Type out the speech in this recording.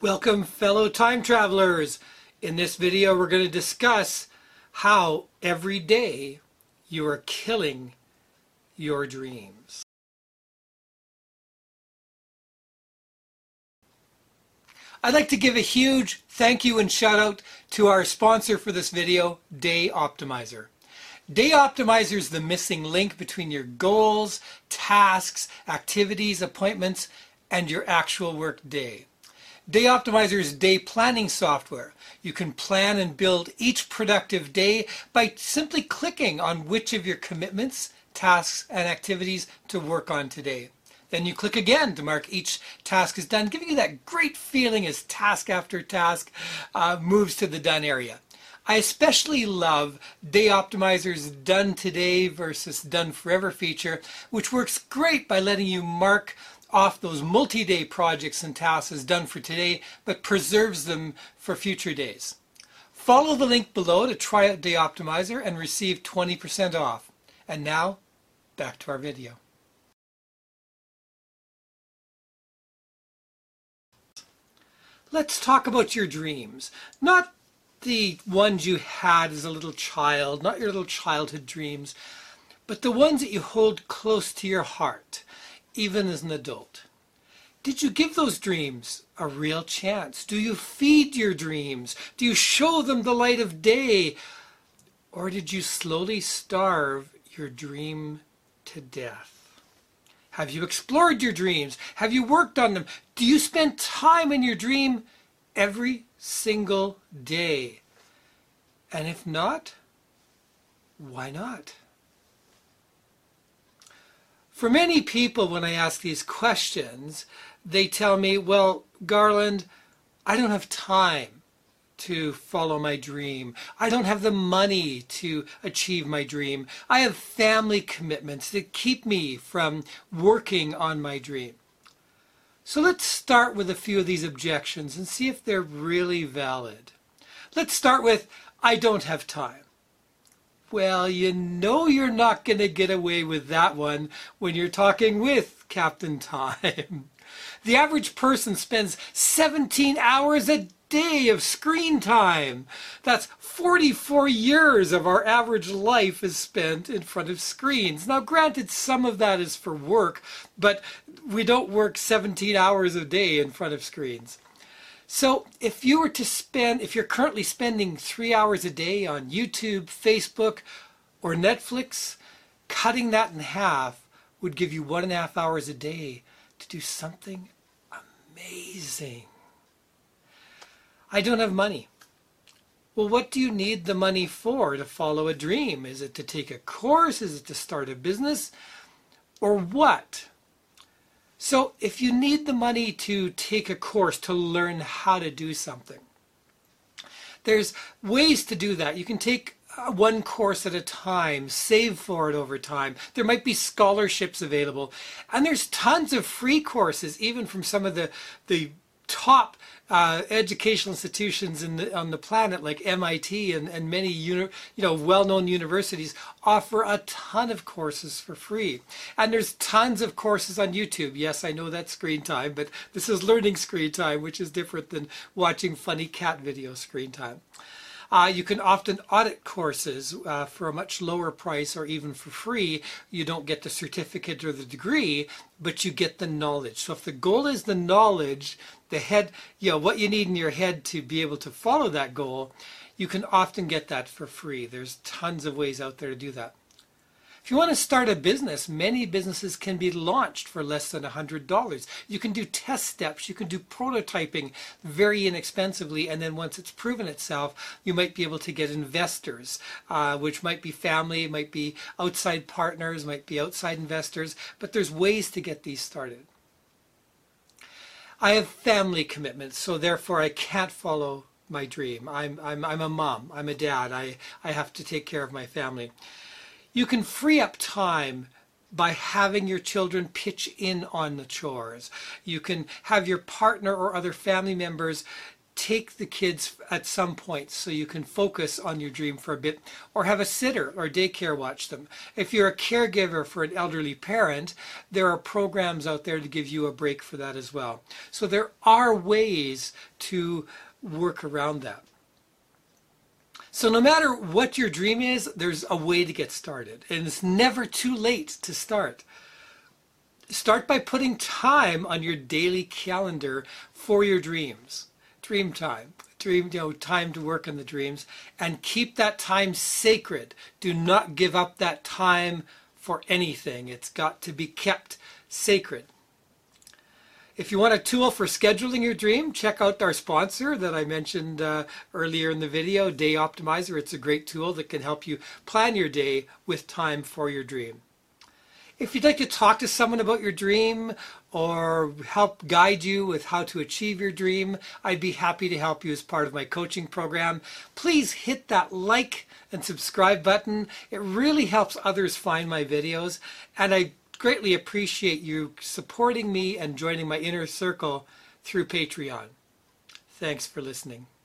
Welcome, fellow time travelers. In this video we're going to discuss how every day you are killing your dreams. I'd like to give a huge thank you and shout out to our sponsor for this video, Day Optimizer. Day Optimizer is the missing link between your goals, tasks, activities, appointments, and your actual work day. Day Optimizer is day planning software. You can plan and build each productive day by simply clicking on which of your commitments, tasks, and activities to work on today. Then you click again to mark each task is done, giving you that great feeling as task after task moves to the done area. I especially love Day Optimizer's Done Today versus Done Forever feature, which works great by letting you mark off those multi-day projects and tasks as done for today, but preserves them for future days. Follow the link below to try out Day Optimizer and receive 20% off. And now, back to our video. Let's talk about your dreams. Not the ones you had as a little child, not your little childhood dreams, but the ones that you hold close to your heart, even as an adult. Did you give those dreams a real chance? Do you feed your dreams? Do you show them the light of day? Or did you slowly starve your dream to death? Have you explored your dreams? Have you worked on them? Do you spend time in your dream every single day? And if not, why not? For many people, when I ask these questions, they tell me, well, Garland, I don't have time to follow my dream. I don't have the money to achieve my dream. I have family commitments that keep me from working on my dream. So let's start with a few of these objections and see if they're really valid. Let's start with, I don't have time. Well, you know you're not going to get away with that one when you're talking with Captain Time. The average person spends 17 hours a day of screen time. That's 44 years of our average life is spent in front of screens. Now, granted, some of that is for work, but we don't work 17 hours a day in front of screens. So if you're currently spending 3 hours a day on YouTube, Facebook, or Netflix, cutting that in half would give you 1.5 hours a day to do something amazing. I don't have money. Well, what do you need the money for to follow a dream? Is it to take a course? Is it to start a business? Or what? So if you need the money to take a course to learn how to do something, there's ways to do that. You can take one course at a time, save for it over time. There might be scholarships available. And there's tons of free courses, even from some of the top educational institutions on the planet, like MIT and many well-known universities offer a ton of courses for free. And there's tons of courses on YouTube. Yes, I know that's screen time, but this is learning screen time, which is different than watching funny cat video screen time. You can often audit courses for a much lower price or even for free. You don't get the certificate or the degree, but you get the knowledge. So if the goal is the knowledge, what you need in your head to be able to follow that goal, you can often get that for free. There's tons of ways out there to do that. If you want to start a business, many businesses can be launched for less than $100. You can do test steps, you can do prototyping very inexpensively, and then once it's proven itself, you might be able to get investors, which might be family, might be outside partners, might be outside investors, but there's ways to get these started. I have family commitments, so therefore I can't follow my dream. I'm a mom, I'm a dad, I have to take care of my family. You can free up time by having your children pitch in on the chores. You can have your partner or other family members take the kids at some point so you can focus on your dream for a bit, or have a sitter or daycare watch them. If you're a caregiver for an elderly parent, there are programs out there to give you a break for that as well. So there are ways to work around that. So no matter what your dream is, there's a way to get started, and it's never too late to start. Start by putting time on your daily calendar for your dreams. Dream time. Time to work on the dreams, and keep that time sacred. Do not give up that time for anything. It's got to be kept sacred. If you want a tool for scheduling your dream, check out our sponsor that I mentioned earlier in the video, Day Optimizer. It's a great tool that can help you plan your day with time for your dream. If you'd like to talk to someone about your dream or help guide you with how to achieve your dream, I'd be happy to help you as part of my coaching program. Please hit that like and subscribe button. It really helps others find my videos, and I greatly appreciate you supporting me and joining my inner circle through Patreon. Thanks for listening.